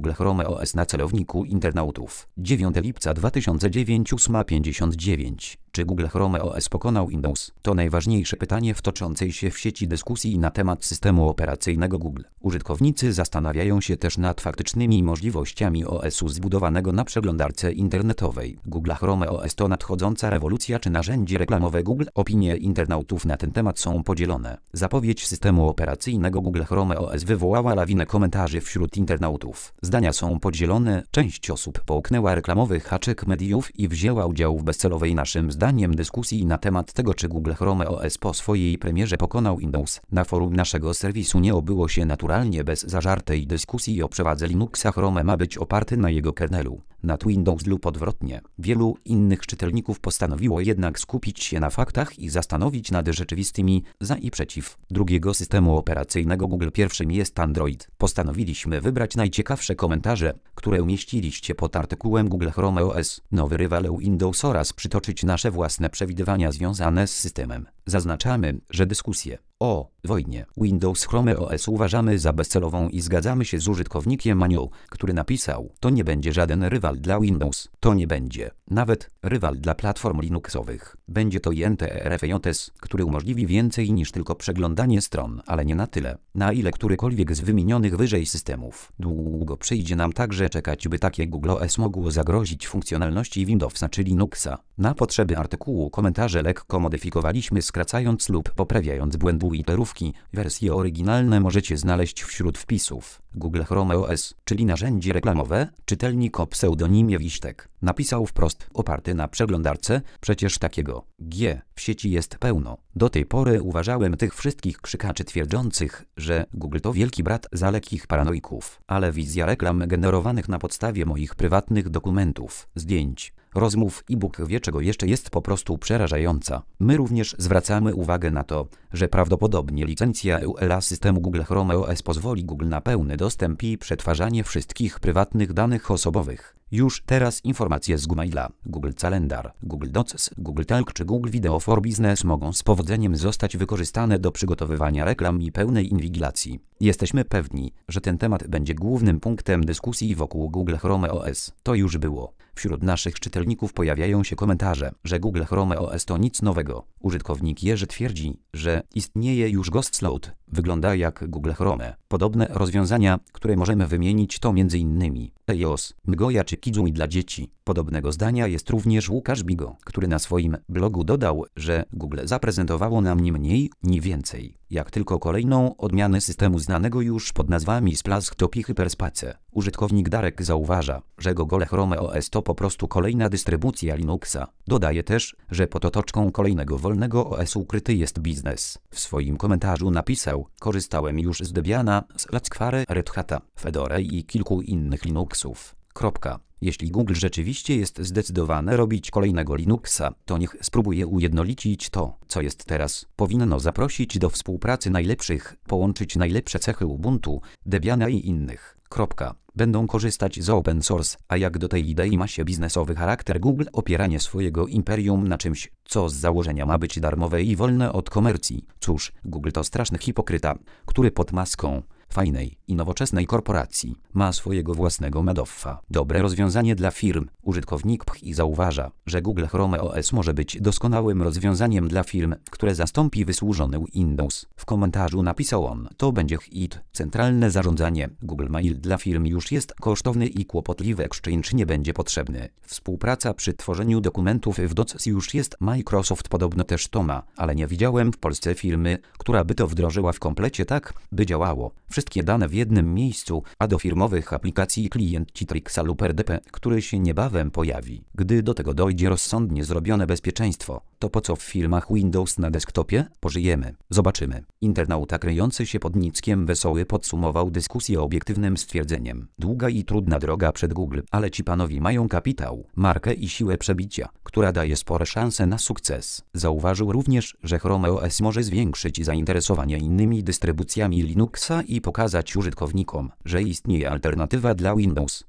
Google Chrome OS na celowniku internautów. 9 lipca 2009 8:59. Czy Google Chrome OS pokonał Windows? To najważniejsze pytanie w toczącej się w sieci dyskusji na temat systemu operacyjnego Google. Użytkownicy zastanawiają się też nad faktycznymi możliwościami OS-u zbudowanego na przeglądarce internetowej. Google Chrome OS to nadchodząca rewolucja czy narzędzie reklamowe Google? Opinie internautów na ten temat są podzielone. Zapowiedź systemu operacyjnego Google Chrome OS wywołała lawinę komentarzy wśród internautów. Zdania są podzielone, część osób połknęła reklamowy haczyk mediów i wzięła udział w bezcelowej naszym zdaniem dyskusji na temat tego, czy Google Chrome OS po swojej premierze pokonał Windows. Na forum naszego serwisu nie obyło się naturalnie bez zażartej dyskusji o przewadze Linuxa. Chrome ma być oparty na jego kernelu nad Windows lub odwrotnie. Wielu innych czytelników postanowiło jednak skupić się na faktach i zastanowić nad rzeczywistymi za i przeciw drugiego systemu operacyjnego Google. Pierwszym jest Android. Postanowiliśmy wybrać najciekawsze komentarze, które umieściliście pod artykułem Google Chrome OS, nowy rywal Windows, oraz przytoczyć nasze własne przewidywania związane z systemem. Zaznaczamy, że dyskusję o wojnie Windows Chrome OS uważamy za bezcelową i zgadzamy się z użytkownikiem Manią, który napisał: to nie będzie żaden rywal dla Windows, to nie będzie nawet rywal dla platform Linuxowych. Będzie to INTRFJS, który umożliwi więcej niż tylko przeglądanie stron, ale nie na tyle, na ile którykolwiek z wymienionych wyżej systemów. Długo przyjdzie nam także czekać, by takie Google OS mogło zagrozić funkcjonalności Windowsa czy Linuxa. Na potrzeby artykułu komentarze lekko modyfikowaliśmy, skracając lub poprawiając błędy literówki. Wersje oryginalne możecie znaleźć wśród wpisów. Google Chrome OS, czyli narzędzie reklamowe. Czytelnik o pseudonimie Wiśtek napisał wprost: oparty na przeglądarce, przecież takiego G w sieci jest pełno. Do tej pory uważałem tych wszystkich krzykaczy twierdzących, że Google to wielki brat za lekkich paranoików, ale wizja reklam generowanych na podstawie moich prywatnych dokumentów, zdjęć, rozmów i Bóg wie czego jeszcze jest po prostu przerażająca. My również zwracamy uwagę na to, że prawdopodobnie licencja EULA systemu Google Chrome OS pozwoli Google na pełny dostęp i przetwarzanie wszystkich prywatnych danych osobowych. Już teraz informacje z Gmaila, Google Calendar, Google Docs, Google Talk czy Google Video for Business mogą z powodzeniem zostać wykorzystane do przygotowywania reklam i pełnej inwigilacji. Jesteśmy pewni, że ten temat będzie głównym punktem dyskusji wokół Google Chrome OS. To już było. Wśród naszych czytelników pojawiają się komentarze, że Google Chrome OS to nic nowego. Użytkownik Jerzy twierdzi, że istnieje już Ghost Load. Wygląda jak Google Chrome. Podobne rozwiązania, które możemy wymienić, to m.in. EOS, Mgoja czy Kizui dla dzieci. Podobnego zdania jest również Łukasz Bigo, który na swoim blogu dodał, że Google zaprezentowało nam ni mniej, ni więcej, jak tylko kolejną odmianę systemu znanego już pod nazwami Splash Top i Hyperspace. Użytkownik Darek zauważa, że Google Chrome OS to po prostu kolejna dystrybucja Linuxa. Dodaje też, że pod otoczką kolejnego wolnego OS ukryty jest biznes. W swoim komentarzu napisał: korzystałem już z Debiana, z Latsquare, Red Hata, Fedora i kilku innych Linuxów. Jeśli Google rzeczywiście jest zdecydowane robić kolejnego Linuxa, to niech spróbuje ujednolicić to, co jest teraz. Powinno zaprosić do współpracy najlepszych, połączyć najlepsze cechy Ubuntu, Debiana i innych. Będą korzystać z open source, a jak do tej idei ma się biznesowy charakter Google, opieranie swojego imperium na czymś, co z założenia ma być darmowe i wolne od komercji. Cóż, Google to straszny hipokryta, który pod maską fajnej i nowoczesnej korporacji ma swojego własnego Madoffa. Dobre rozwiązanie dla firm. Użytkownik Pchi zauważa, że Google Chrome OS może być doskonałym rozwiązaniem dla firm, które zastąpi wysłużony Windows. W komentarzu napisał on: to będzie hit. Centralne zarządzanie Google Mail dla firm już jest kosztowny i kłopotliwy Exchange nie będzie potrzebny. Współpraca przy tworzeniu dokumentów w Docs już jest. Microsoft podobno też to ma, ale nie widziałem w Polsce firmy, która by to wdrożyła w komplecie tak, by działało. Wszystkie dane w jednym miejscu, a do firmowych aplikacji klient Citrixa lub RDP, który się niebawem pojawi. Gdy do tego dojdzie rozsądnie zrobione bezpieczeństwo, to po co w filmach Windows na desktopie? Pożyjemy. Zobaczymy. Internauta kryjący się pod nickiem Wesoły podsumował dyskusję obiektywnym stwierdzeniem: długa i trudna droga przed Google, ale ci panowie mają kapitał, markę i siłę przebicia, która daje spore szanse na sukces. Zauważył również, że Chrome OS może zwiększyć zainteresowanie innymi dystrybucjami Linuxa i pokazać użytkownikom, że istnieje alternatywa dla Windows.